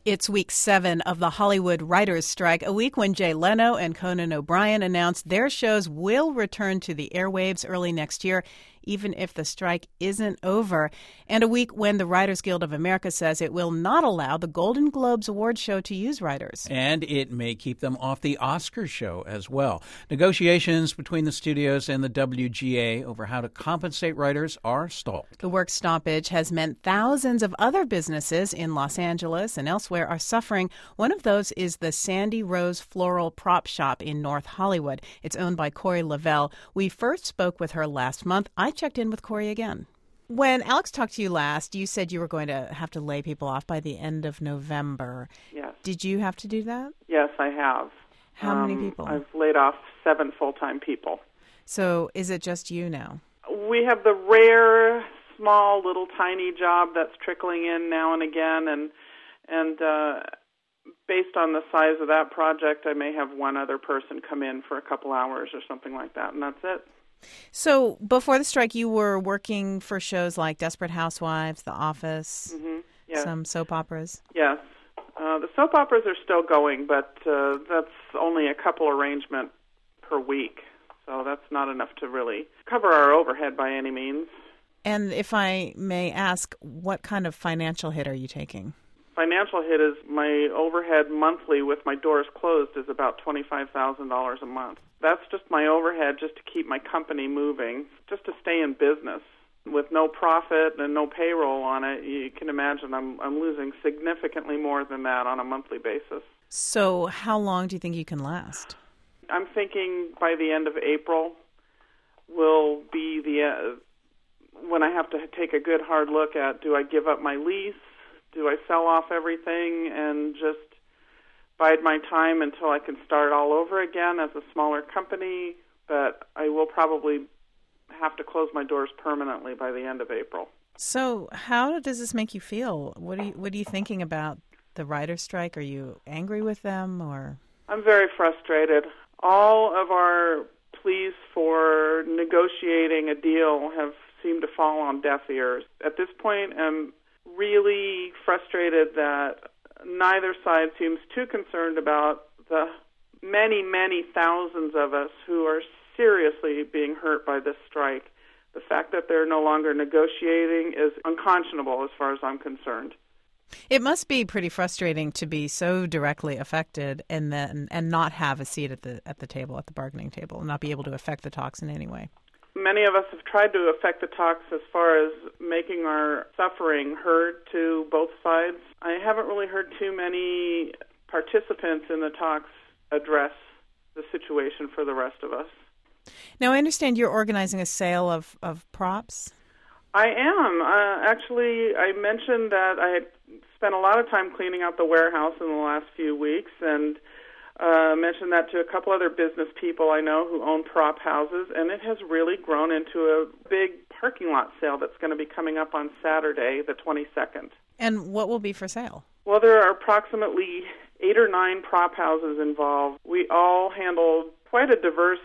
It's week 7 of the Hollywood writers' strike, a week when Jay Leno and Conan O'Brien announced their shows will return to the airwaves early next year, even if the strike isn't over. And a week when the Writers Guild of America says it will not allow the Golden Globes award show to use writers. And it may keep them off the Oscars show as well. Negotiations between the studios and the WGA over how to compensate writers are stalled. The work stoppage has meant thousands of other businesses in Los Angeles and elsewhere are suffering. One of those is the Sandy Rose Floral Prop Shop in North Hollywood. It's owned by Corey Lavelle. We first spoke with her last month. I checked in with Corey again. When Alex talked to you last, you said you were going to have to lay people off by the end of November. Yes. Did you have to do that? Yes, I have. How many people? I've laid off 7 full-time people. So is it just you now? We have the rare, small, little tiny job that's trickling in now and again, and based on the size of that project, I may have one other person come in for a couple hours or something like that, and that's it. So before the strike, you were working for shows like Desperate Housewives, The Office, Yes. some soap operas? Yes. The soap operas are still going, but that's only a couple arrangement per week, so that's not enough to really cover our overhead by any means. And if I may ask, what kind of financial hit are you taking? Financial hit is my overhead monthly with my doors closed is about $25,000 a month. That's just my overhead just to keep my company moving, just to stay in business. With no profit and no payroll on it, you can imagine I'm losing significantly more than that on a monthly basis. So how long do you think you can last? I'm thinking by the end of April will be when I have to take a good hard look at, do I give up my lease? Do I sell off everything and just bide my time until I can start all over again as a smaller company? But I will probably have to close my doors permanently by the end of April. So how does this make you feel? What are you thinking about the writer's strike? Are you angry with them or? I'm very frustrated. All of our pleas for negotiating a deal have seemed to fall on deaf ears. At this point, I'm really frustrated that neither side seems too concerned about the many, many thousands of us who are seriously being hurt by this strike. The fact that they're no longer negotiating is unconscionable as far as I'm concerned. It must be pretty frustrating to be so directly affected and not have a seat at the table, at the bargaining table, and not be able to affect the talks in any way. Many of us have tried to affect the talks as far as making our suffering heard to both sides. I haven't really heard too many participants in the talks address the situation for the rest of us. Now, I understand you're organizing a sale of props. I am. Actually, I mentioned that I had spent a lot of time cleaning out the warehouse in the last few weeks, and mentioned that to a couple other business people I know who own prop houses, and it has really grown into a big parking lot sale that's going to be coming up on Saturday, the 22nd. And what will be for sale? Well, there are approximately 8 or 9 prop houses involved. We all handle quite a diverse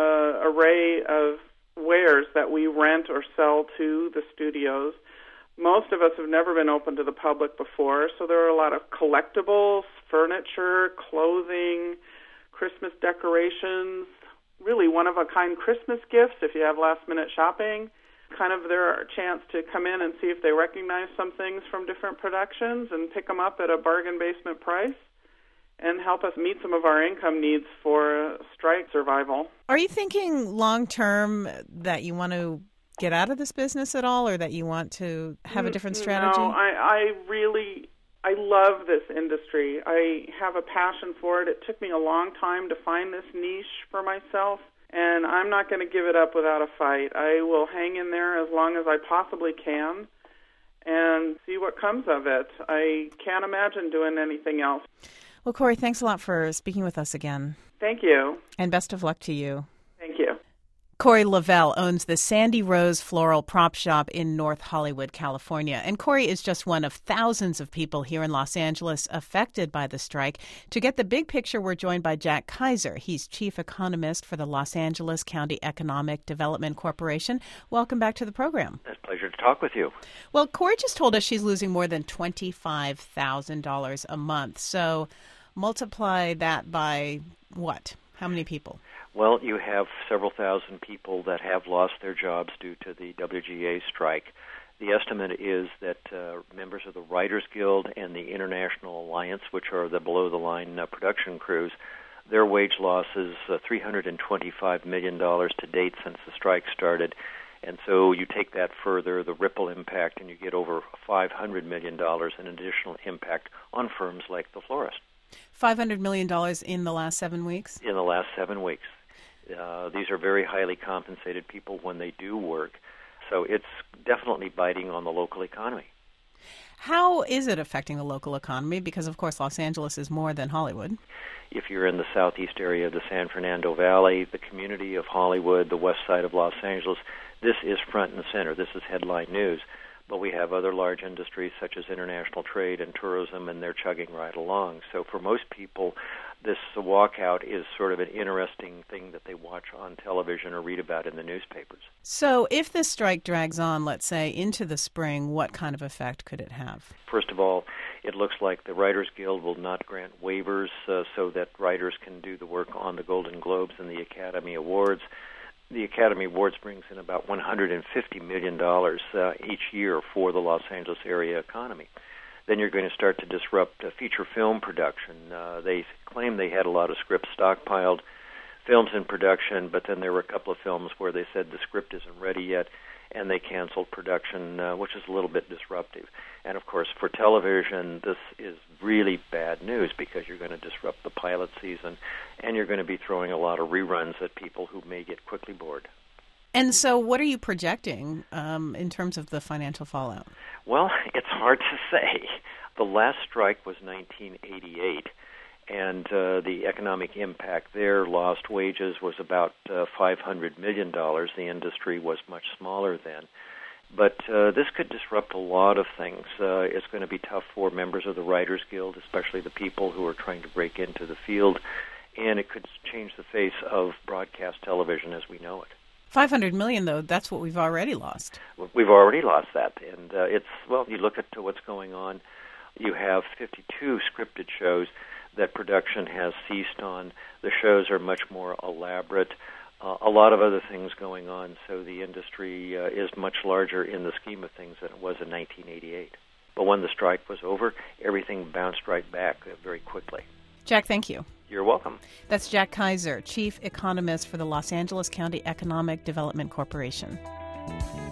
array of wares that we rent or sell to the studios. Most of us have never been open to the public before, so there are a lot of collectibles, furniture, clothing, Christmas decorations, really one-of-a-kind Christmas gifts if you have last-minute shopping. Kind of their chance to come in and see if they recognize some things from different productions and pick them up at a bargain basement price and help us meet some of our income needs for strike survival. Are you thinking long-term that you want to get out of this business at all, or that you want to have a different strategy? No, I love this industry. I have a passion for it. It took me a long time to find this niche for myself, and I'm not going to give it up without a fight. I will hang in there as long as I possibly can and see what comes of it. I can't imagine doing anything else. Well, Corey, thanks a lot for speaking with us again. Thank you. And best of luck to you. Thank you. Corey Lavelle owns the Sandy Rose Floral Prop Shop in North Hollywood, California. And Corey is just one of thousands of people here in Los Angeles affected by the strike. To get the big picture, we're joined by Jack Kaiser. He's chief economist for the Los Angeles County Economic Development Corporation. Welcome back to the program. It's a pleasure to talk with you. Well, Corey just told us she's losing more than $25,000 a month. So multiply that by what? How many people? Well, you have several thousand people that have lost their jobs due to the WGA strike. The estimate is that members of the Writers Guild and the International Alliance, which are the below-the-line production crews, their wage loss is $325 million to date since the strike started. And so you take that further, the ripple impact, and you get over $500 million in additional impact on firms like the florist. $500 million in the last 7 weeks? In the last 7 weeks. These are very highly compensated people when they do work. So it's definitely biting on the local economy. How is it affecting the local economy? Because, of course, Los Angeles is more than Hollywood. If you're in the southeast area of the San Fernando Valley, the community of Hollywood, the west side of Los Angeles, this is front and center. This is headline news. But we have other large industries such as international trade and tourism, and they're chugging right along. So for most people, this walkout is sort of an interesting thing that they watch on television or read about in the newspapers. So if this strike drags on, let's say, into the spring, what kind of effect could it have? First of all, it looks like the Writers Guild will not grant waivers so that writers can do the work on the Golden Globes and the Academy Awards. The Academy Awards brings in about $150 million each year for the Los Angeles area economy. Then you're going to start to disrupt feature film production. They claim they had a lot of scripts stockpiled, films in production, but then there were a couple of films where they said the script isn't ready yet, and they canceled production, which is a little bit disruptive. And, of course, for television, this is really bad news because you're going to disrupt the pilot season, and you're going to be throwing a lot of reruns at people who may get quickly bored. And so what are you projecting in terms of the financial fallout? Well, it's hard to say. The last strike was 1988, and the economic impact there, lost wages, was about $500 million. The industry was much smaller then. But this could disrupt a lot of things. It's going to be tough for members of the Writers Guild, especially the people who are trying to break into the field, and it could change the face of broadcast television as we know it. $500 million, though, that's what we've already lost. We've already lost that, and you look at what's going on. You have 52 scripted shows that production has ceased on. The shows are much more elaborate. A lot of other things going on, so the industry is much larger in the scheme of things than it was in 1988. But when the strike was over, everything bounced right back very quickly. Jack, thank you. You're welcome. That's Jack Kaiser, chief economist for the Los Angeles County Economic Development Corporation.